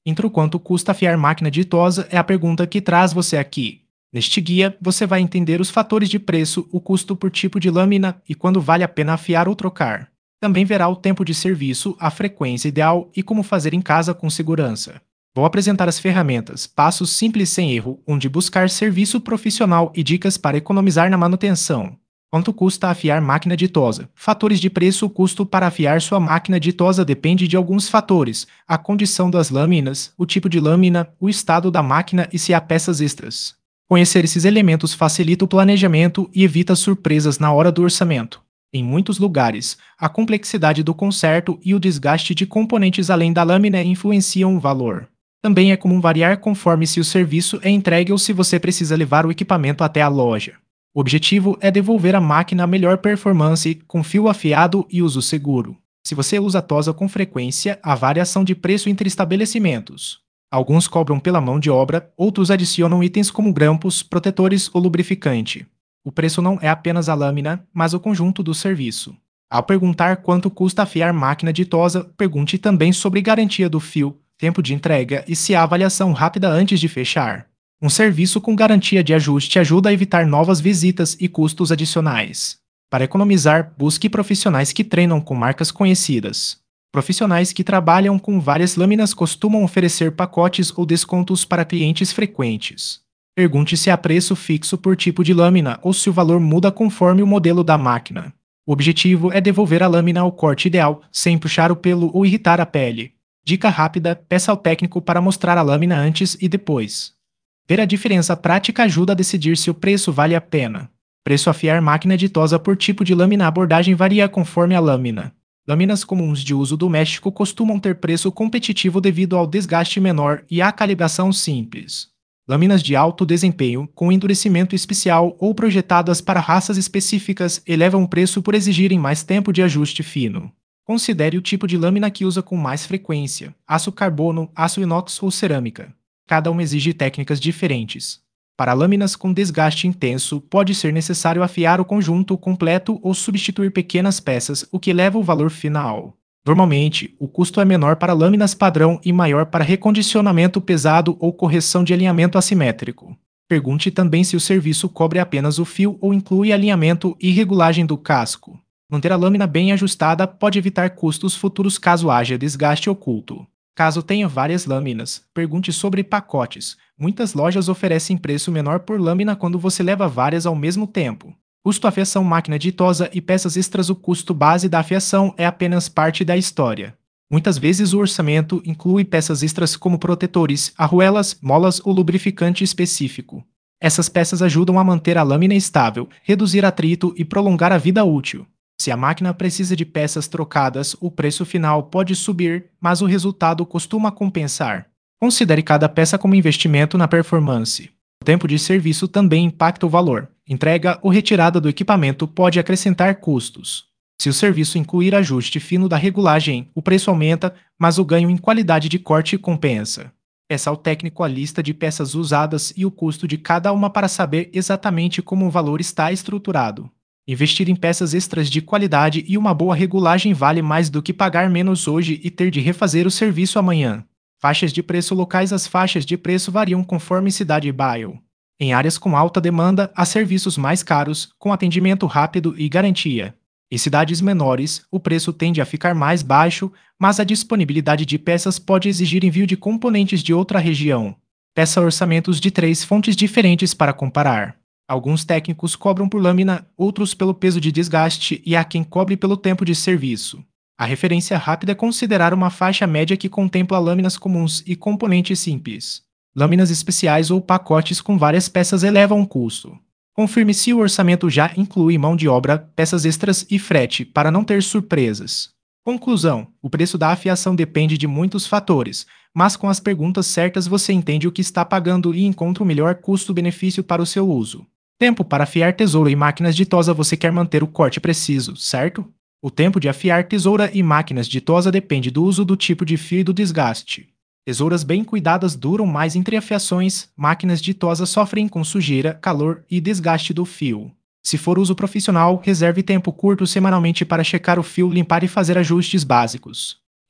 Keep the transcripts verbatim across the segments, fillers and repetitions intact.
Entre o quanto custa afiar máquina ditosa é a pergunta que traz você aqui. Neste guia, você vai entender os fatores de preço, o custo por tipo de lâmina e quando vale a pena afiar ou trocar. Também verá o tempo de serviço, a frequência ideal e como fazer em casa com segurança. Vou apresentar as ferramentas, passos simples sem erro, onde buscar serviço profissional e dicas para economizar na manutenção. Quanto custa afiar máquina ditosa? Fatores de preço. O custo para afiar sua máquina ditosa depende de alguns fatores: a condição das lâminas, o tipo de lâmina, o estado da máquina e se há peças extras. Conhecer esses elementos facilita o planejamento e evita surpresas na hora do orçamento. Em muitos lugares, a complexidade do conserto e o desgaste de componentes além da lâmina influenciam o valor. Também é comum variar conforme se o serviço é entregue ou se você precisa levar o equipamento até a loja. O objetivo é devolver à máquina a melhor performance, com fio afiado e uso seguro. Se você usa tosa com frequência, há variação de preço entre estabelecimentos. Alguns cobram pela mão de obra, outros adicionam itens como grampos, protetores ou lubrificante. O preço não é apenas a lâmina, mas o conjunto do serviço. Ao perguntar quanto custa afiar máquina ditosa, pergunte também sobre garantia do fio, tempo de entrega e se há avaliação rápida antes de fechar. Um serviço com garantia de ajuste ajuda a evitar novas visitas e custos adicionais. Para economizar, busque profissionais que treinam com marcas conhecidas. Profissionais que trabalham com várias lâminas costumam oferecer pacotes ou descontos para clientes frequentes. Pergunte se há preço fixo por tipo de lâmina ou se o valor muda conforme o modelo da máquina. O objetivo é devolver a lâmina ao corte ideal, sem puxar o pelo ou irritar a pele. Dica rápida: peça ao técnico para mostrar a lâmina antes e depois. Ver a diferença prática ajuda a decidir se o preço vale a pena. Preço afiar máquina ditosa por tipo de lâmina. A abordagem varia conforme a lâmina. Lâminas comuns de uso doméstico costumam ter preço competitivo devido ao desgaste menor e à calibração simples. Lâminas de alto desempenho, com endurecimento especial ou projetadas para raças específicas, elevam o preço por exigirem mais tempo de ajuste fino. Considere o tipo de lâmina que usa com mais frequência: aço carbono, aço inox ou cerâmica. Cada uma exige técnicas diferentes. Para lâminas com desgaste intenso, pode ser necessário afiar o conjunto completo ou substituir pequenas peças, o que eleva o valor final. Normalmente, o custo é menor para lâminas padrão e maior para recondicionamento pesado ou correção de alinhamento assimétrico. Pergunte também se o serviço cobre apenas o fio ou inclui alinhamento e regulagem do casco. Manter a lâmina bem ajustada pode evitar custos futuros caso haja desgaste oculto. Caso tenha várias lâminas, pergunte sobre pacotes. Muitas lojas oferecem preço menor por lâmina quando você leva várias ao mesmo tempo. Custo afiação máquina ditosa e peças extras. O custo base da afiação é apenas parte da história. Muitas vezes o orçamento inclui peças extras como protetores, arruelas, molas ou lubrificante específico. Essas peças ajudam a manter a lâmina estável, reduzir atrito e prolongar a vida útil. Se a máquina precisa de peças trocadas, o preço final pode subir, mas o resultado costuma compensar. Considere cada peça como investimento na performance. O tempo de serviço também impacta o valor. Entrega ou retirada do equipamento pode acrescentar custos. Se o serviço incluir ajuste fino da regulagem, o preço aumenta, mas o ganho em qualidade de corte compensa. Peça ao técnico a lista de peças usadas e o custo de cada uma para saber exatamente como o valor está estruturado. Investir em peças extras de qualidade e uma boa regulagem vale mais do que pagar menos hoje e ter de refazer o serviço amanhã. Faixas de preço locais. As faixas de preço variam conforme cidade e bairro. Em áreas com alta demanda, há serviços mais caros, com atendimento rápido e garantia. Em cidades menores, o preço tende a ficar mais baixo, mas a disponibilidade de peças pode exigir envio de componentes de outra região. Peça orçamentos de três fontes diferentes para comparar. Alguns técnicos cobram por lâmina, outros pelo peso de desgaste e há quem cobre pelo tempo de serviço. A referência rápida é considerar uma faixa média que contempla lâminas comuns e componentes simples. Lâminas especiais ou pacotes com várias peças elevam o custo. Confirme se o orçamento já inclui mão de obra, peças extras e frete, para não ter surpresas. Conclusão: o preço da afiação depende de muitos fatores, mas com as perguntas certas você entende o que está pagando e encontra o melhor custo-benefício para o seu uso. Tempo para afiar tesoura e máquinas ditosa. Você quer manter o corte preciso, certo? O tempo de afiar tesoura e máquinas ditosa depende do uso, do tipo de fio e do desgaste. Tesouras bem cuidadas duram mais entre afiações, máquinas ditosas sofrem com sujeira, calor e desgaste do fio. Se for uso profissional, reserve tempo curto semanalmente para checar o fio, limpar e fazer ajustes básicos.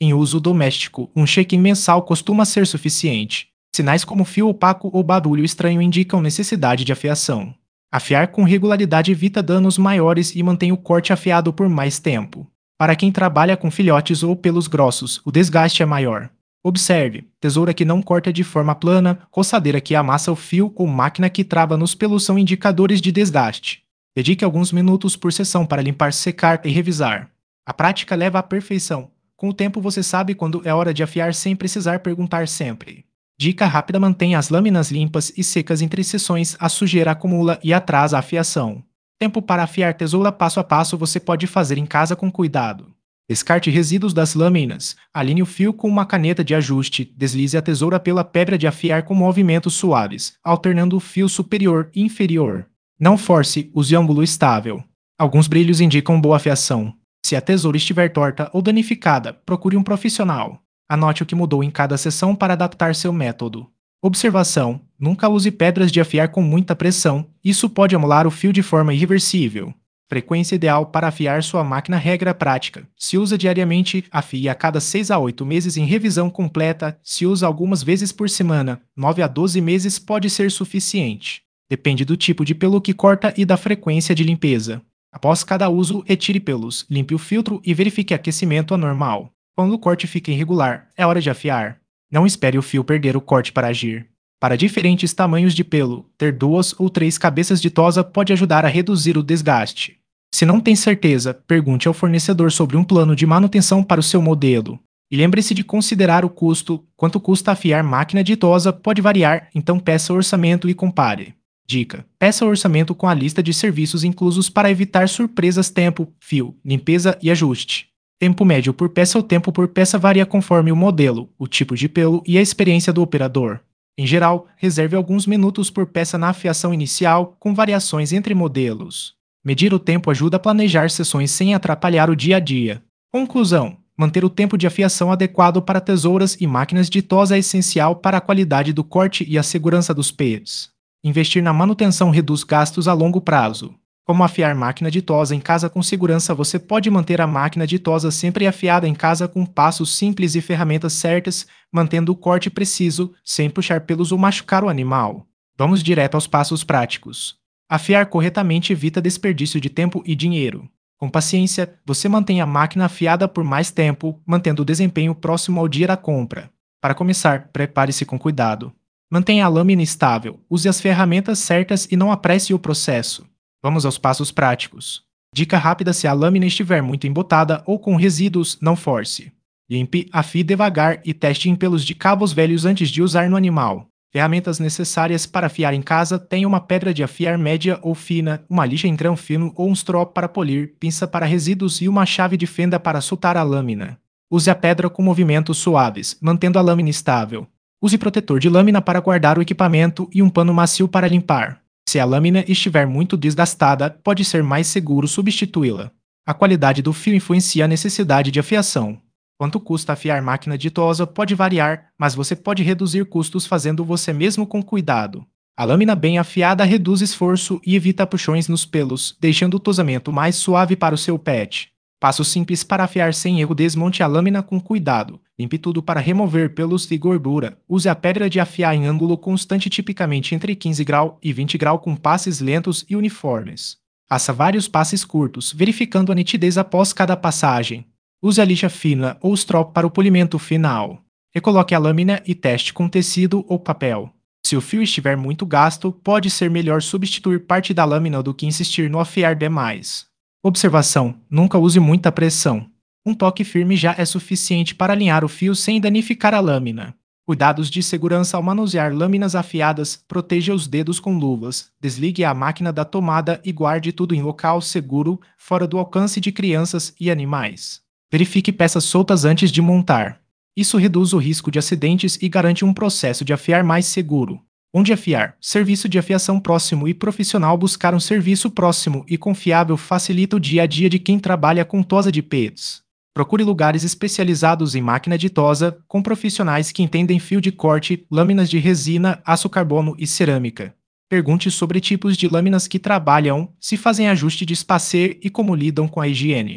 Em uso doméstico, um check-in mensal costuma ser suficiente. Sinais como fio opaco ou barulho estranho indicam necessidade de afiação. Afiar com regularidade evita danos maiores e mantém o corte afiado por mais tempo. Para quem trabalha com filhotes ou pelos grossos, o desgaste é maior. Observe: tesoura que não corta de forma plana, coçadeira que amassa o fio ou máquina que trava nos pelos são indicadores de desgaste. Dedique alguns minutos por sessão para limpar, secar e revisar. A prática leva à perfeição. Com o tempo você sabe quando é hora de afiar sem precisar perguntar sempre. Dica rápida: mantenha as lâminas limpas e secas entre sessões, a sujeira acumula e atrasa a afiação. Tempo para afiar tesoura passo a passo você pode fazer em casa com cuidado. Descarte resíduos das lâminas, alinhe o fio com uma caneta de ajuste, deslize a tesoura pela pedra de afiar com movimentos suaves, alternando o fio superior e inferior. Não force, use ângulo estável. Alguns brilhos indicam boa afiação. Se a tesoura estiver torta ou danificada, procure um profissional. Anote o que mudou em cada sessão para adaptar seu método. Observação: nunca use pedras de afiar com muita pressão, isso pode amolar o fio de forma irreversível. Frequência ideal para afiar sua máquina: regra prática. Se usa diariamente, afie a cada seis a oito meses em revisão completa. Se usa algumas vezes por semana, nove a doze meses pode ser suficiente. Depende do tipo de pelo que corta e da frequência de limpeza. Após cada uso, retire pelos, limpe o filtro e verifique aquecimento anormal. Quando o corte fica irregular, é hora de afiar. Não espere o fio perder o corte para agir. Para diferentes tamanhos de pelo, ter duas ou três cabeças de tosa pode ajudar a reduzir o desgaste. Se não tem certeza, pergunte ao fornecedor sobre um plano de manutenção para o seu modelo. E lembre-se de considerar o custo. Quanto custa afiar máquina de tosa pode variar, então peça orçamento e compare. Dica: peça orçamento com a lista de serviços inclusos para evitar surpresas: tempo, fio, limpeza e ajuste. Tempo médio por peça ou tempo por peça varia conforme o modelo, o tipo de pelo e a experiência do operador. Em geral, reserve alguns minutos por peça na afiação inicial, com variações entre modelos. Medir o tempo ajuda a planejar sessões sem atrapalhar o dia a dia. Conclusão: manter o tempo de afiação adequado para tesouras e máquinas de tosa é essencial para a qualidade do corte e a segurança dos pés. Investir na manutenção reduz gastos a longo prazo. Como afiar máquina de tosa em casa com segurança? Você pode manter a máquina de tosa sempre afiada em casa com passos simples e ferramentas certas, mantendo o corte preciso, sem puxar pelos ou machucar o animal. Vamos direto aos passos práticos. Afiar corretamente evita desperdício de tempo e dinheiro. Com paciência, você mantém a máquina afiada por mais tempo, mantendo o desempenho próximo ao dia da compra. Para começar, prepare-se com cuidado. Mantenha a lâmina estável, use as ferramentas certas e não apresse o processo. Vamos aos passos práticos. Dica rápida: se a lâmina estiver muito embotada ou com resíduos, não force. Limpe, afie devagar e teste em pelos de cabos velhos antes de usar no animal. Ferramentas necessárias para afiar em casa: tenha uma pedra de afiar média ou fina, uma lixa em grão fino ou um strop para polir, pinça para resíduos e uma chave de fenda para soltar a lâmina. Use a pedra com movimentos suaves, mantendo a lâmina estável. Use protetor de lâmina para guardar o equipamento e um pano macio para limpar. Se a lâmina estiver muito desgastada, pode ser mais seguro substituí-la. A qualidade do fio influencia a necessidade de afiação. Quanto custa afiar máquina de tosa pode variar, mas você pode reduzir custos fazendo você mesmo com cuidado. A lâmina bem afiada reduz esforço e evita puxões nos pelos, deixando o tosamento mais suave para o seu pet. Passo simples para afiar sem erro: desmonte a lâmina com cuidado. Limpe tudo para remover pelos e gordura. Use a pedra de afiar em ângulo constante, tipicamente entre quinze graus e vinte graus, com passes lentos e uniformes. Faça vários passes curtos, verificando a nitidez após cada passagem. Use a lixa fina ou strop para o polimento final. Recoloque a lâmina e teste com tecido ou papel. Se o fio estiver muito gasto, pode ser melhor substituir parte da lâmina do que insistir no afiar demais. Observação: nunca use muita pressão. Um toque firme já é suficiente para alinhar o fio sem danificar a lâmina. Cuidados de segurança ao manusear lâminas afiadas: proteja os dedos com luvas, desligue a máquina da tomada e guarde tudo em local seguro, fora do alcance de crianças e animais. Verifique peças soltas antes de montar. Isso reduz o risco de acidentes e garante um processo de afiar mais seguro. Onde afiar? Serviço de afiação próximo e profissional. Buscar um serviço próximo e confiável facilita o dia a dia de quem trabalha com tosa de pets. Procure lugares especializados em máquina de tosa, com profissionais que entendem fio de corte, lâminas de resina, aço carbono e cerâmica. Pergunte sobre tipos de lâminas que trabalham, se fazem ajuste de spacer e como lidam com a higiene.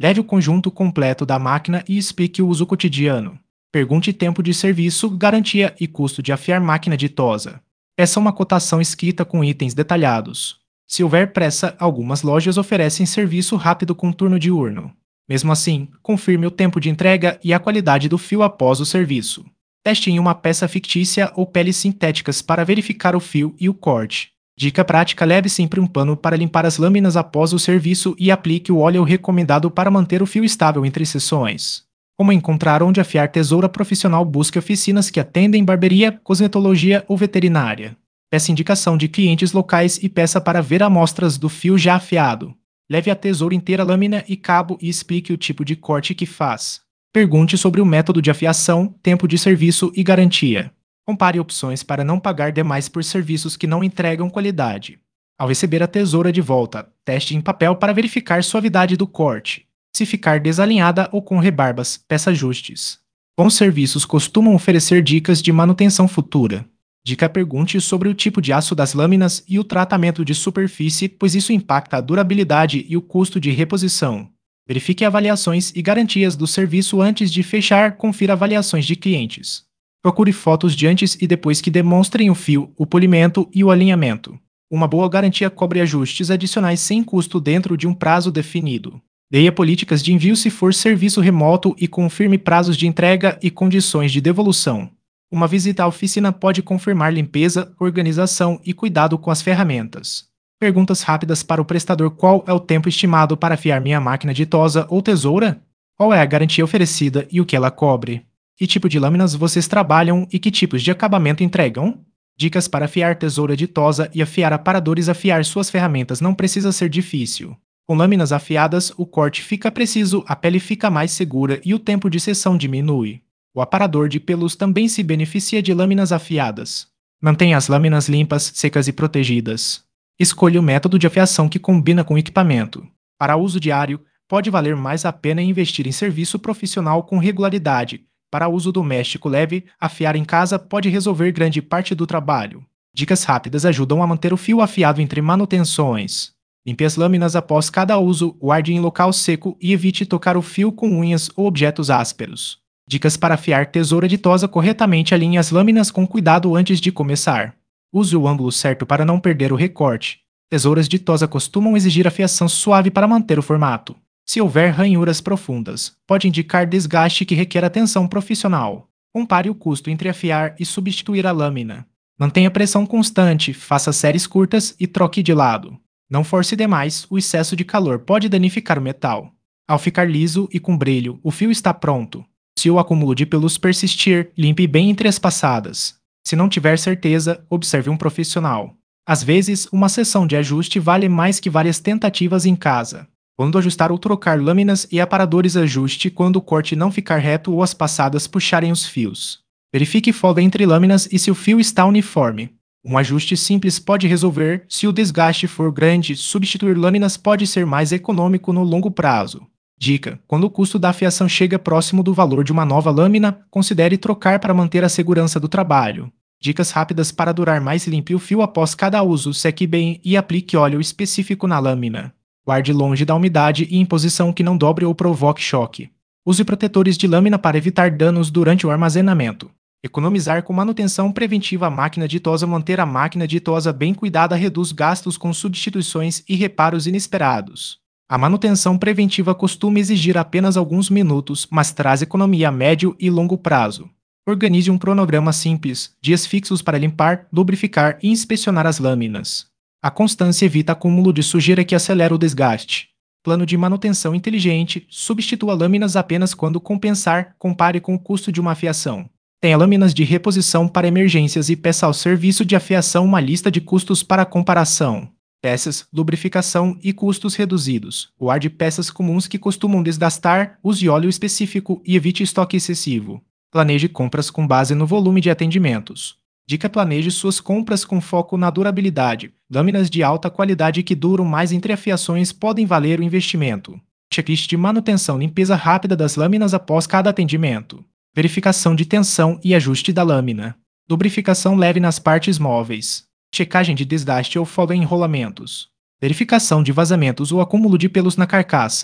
Leve o conjunto completo da máquina e explique o uso cotidiano. Pergunte tempo de serviço, garantia e custo de afiar máquina ditosa. Peça uma cotação escrita com itens detalhados. Se houver pressa, algumas lojas oferecem serviço rápido com turno diurno. Mesmo assim, confirme o tempo de entrega e a qualidade do fio após o serviço. Teste em uma peça fictícia ou peles sintéticas para verificar o fio e o corte. Dica prática: leve sempre um pano para limpar as lâminas após o serviço e aplique o óleo recomendado para manter o fio estável entre sessões. Como encontrar onde afiar tesoura profissional? Busque oficinas que atendem barbearia, cosmetologia ou veterinária. Peça indicação de clientes locais e peça para ver amostras do fio já afiado. Leve a tesoura inteira, lâmina e cabo e explique o tipo de corte que faz. Pergunte sobre o método de afiação, tempo de serviço e garantia. Compare opções para não pagar demais por serviços que não entregam qualidade. Ao receber a tesoura de volta, teste em papel para verificar suavidade do corte. Se ficar desalinhada ou com rebarbas, peça ajustes. Bons serviços costumam oferecer dicas de manutenção futura. Dica: pergunte sobre o tipo de aço das lâminas e o tratamento de superfície, pois isso impacta a durabilidade e o custo de reposição. Verifique avaliações e garantias do serviço antes de fechar. Confira avaliações de clientes. Procure fotos de antes e depois que demonstrem o fio, o polimento e o alinhamento. Uma boa garantia cobre ajustes adicionais sem custo dentro de um prazo definido. Leia políticas de envio se for serviço remoto e confirme prazos de entrega e condições de devolução. Uma visita à oficina pode confirmar limpeza, organização e cuidado com as ferramentas. Perguntas rápidas para o prestador: qual é o tempo estimado para afiar minha máquina ditosa ou tesoura? Qual é a garantia oferecida e o que ela cobre? Que tipo de lâminas vocês trabalham e que tipos de acabamento entregam? Dicas para afiar tesoura ditosa e afiar aparadores. Afiar suas ferramentas não precisa ser difícil. Com lâminas afiadas, o corte fica preciso, a pele fica mais segura e o tempo de sessão diminui. O aparador de pelos também se beneficia de lâminas afiadas. Mantenha as lâminas limpas, secas e protegidas. Escolha o método de afiação que combina com o equipamento. Para uso diário, pode valer mais a pena investir em serviço profissional com regularidade. Para uso doméstico leve, afiar em casa pode resolver grande parte do trabalho. Dicas rápidas ajudam a manter o fio afiado entre manutenções. Limpe as lâminas após cada uso, guarde em local seco e evite tocar o fio com unhas ou objetos ásperos. Dicas para afiar tesoura ditosa corretamente: alinhe as lâminas com cuidado antes de começar. Use o ângulo certo para não perder o recorte. Tesouras ditosa costumam exigir afiação suave para manter o formato. Se houver ranhuras profundas, pode indicar desgaste que requer atenção profissional. Compare o custo entre afiar e substituir a lâmina. Mantenha pressão constante, faça séries curtas e troque de lado. Não force demais, o excesso de calor pode danificar o metal. Ao ficar liso e com brilho, o fio está pronto. Se o acúmulo de pelos persistir, limpe bem entre as passadas. Se não tiver certeza, observe um profissional. Às vezes, uma sessão de ajuste vale mais que várias tentativas em casa. Quando ajustar ou trocar lâminas e aparadores, ajuste quando o corte não ficar reto ou as passadas puxarem os fios. Verifique folga entre lâminas e se o fio está uniforme. Um ajuste simples pode resolver. Se o desgaste for grande, substituir lâminas pode ser mais econômico no longo prazo. Dica: quando o custo da afiação chega próximo do valor de uma nova lâmina, considere trocar para manter a segurança do trabalho. Dicas rápidas para durar mais: limpe o fio após cada uso, seque bem e aplique óleo específico na lâmina. Guarde longe da umidade e em posição que não dobre ou provoque choque. Use protetores de lâmina para evitar danos durante o armazenamento. Economizar com manutenção preventiva. A máquina ditosa: manter a máquina ditosa bem cuidada reduz gastos com substituições e reparos inesperados. A manutenção preventiva costuma exigir apenas alguns minutos, mas traz economia a médio e longo prazo. Organize um cronograma simples, dias fixos para limpar, lubrificar e inspecionar as lâminas. A constância evita acúmulo de sujeira que acelera o desgaste. Plano de manutenção inteligente: substitua lâminas apenas quando compensar. Compare com o custo de uma afiação. Tenha lâminas de reposição para emergências e peça ao serviço de afiação uma lista de custos para comparação. Peças, lubrificação e custos reduzidos. Guarde peças comuns que costumam desgastar, use óleo específico e evite estoque excessivo. Planeje compras com base no volume de atendimentos. Dica: planeje suas compras com foco na durabilidade. Lâminas de alta qualidade que duram mais entre afiações podem valer o investimento. Checklist de manutenção: limpeza rápida das lâminas após cada atendimento. Verificação de tensão e ajuste da lâmina. Lubrificação leve nas partes móveis. Checagem de desgaste ou folga em enrolamentos. Verificação de vazamentos ou acúmulo de pelos na carcaça.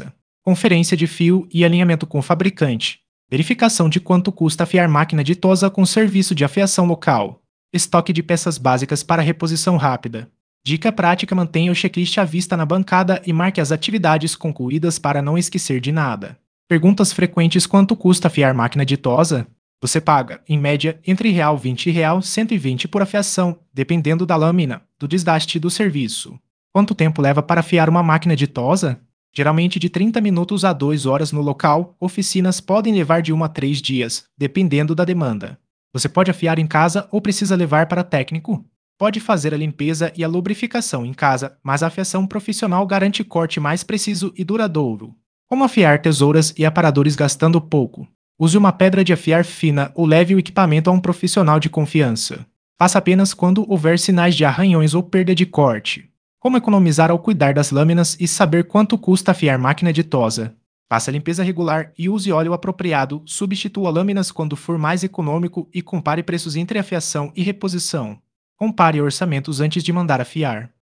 conferência de fio e alinhamento com o fabricante, verificação de quanto custa afiar máquina ditosa com serviço de afiação local, estoque de peças básicas para reposição rápida. Dica prática: mantenha o checklist à vista na bancada e marque as atividades concluídas para não esquecer de nada. Perguntas frequentes: quanto custa afiar máquina ditosa? Você paga, em média, entre real vinte e real cento e vinte por afiação, dependendo da lâmina, do desgaste e do serviço. Quanto tempo leva para afiar uma máquina ditosa? Geralmente de trinta minutos a duas horas no local, oficinas podem levar de um a três dias, dependendo da demanda. Você pode afiar em casa ou precisa levar para técnico? Pode fazer a limpeza e a lubrificação em casa, mas a afiação profissional garante corte mais preciso e duradouro. Como afiar tesouras e aparadores gastando pouco? Use uma pedra de afiar fina ou leve o equipamento a um profissional de confiança. Faça apenas quando houver sinais de arranhões ou perda de corte. Como economizar ao cuidar das lâminas e saber quanto custa afiar máquina ditosa? Faça a limpeza regular e use óleo apropriado, substitua lâminas quando for mais econômico e compare preços entre afiação e reposição. Compare orçamentos antes de mandar afiar.